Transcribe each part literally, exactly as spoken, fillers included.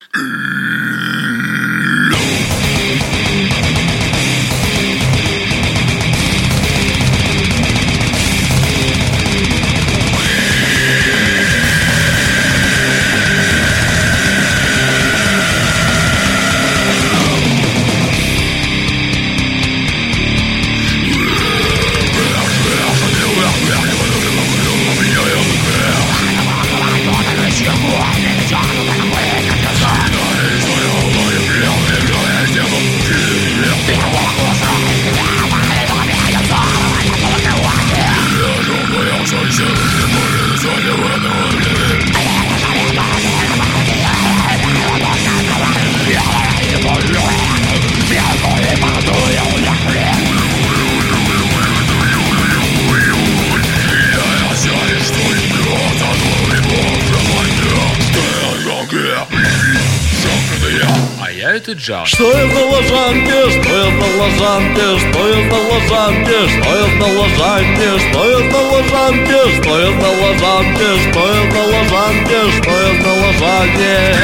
А я это Джаз. Что я на лазанке, что я на лазанке, что я на лазанке, что я на лазанке, что я на лазанке, что я на лазанке, что я на лазанке, что я на лазанке.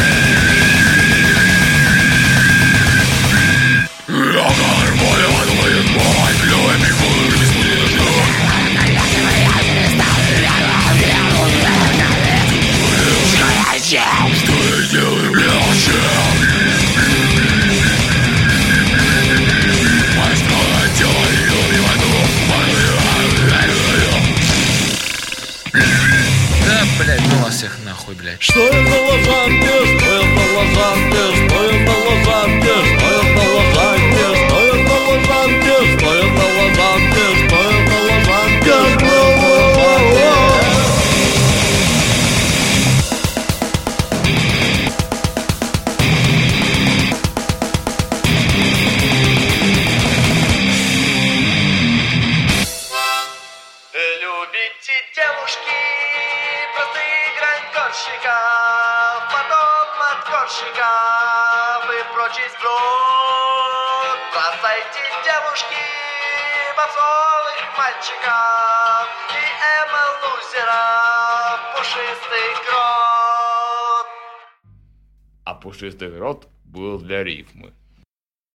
Блять, ну вас всех нахуй, блять. Что я на лазанке, что я на лазанке, что я на лазанке, что я на лазанке, что я на лазанке, что я на лазанке, что я на лазанке, что я на лазанке. Любите девушки просто играть горщиков, потом от горщиков и прочий сброд. Бросайте девушки попсовых мальчиков и эмо-лузеров пушистый крот. А пушистый рот был для рифмы.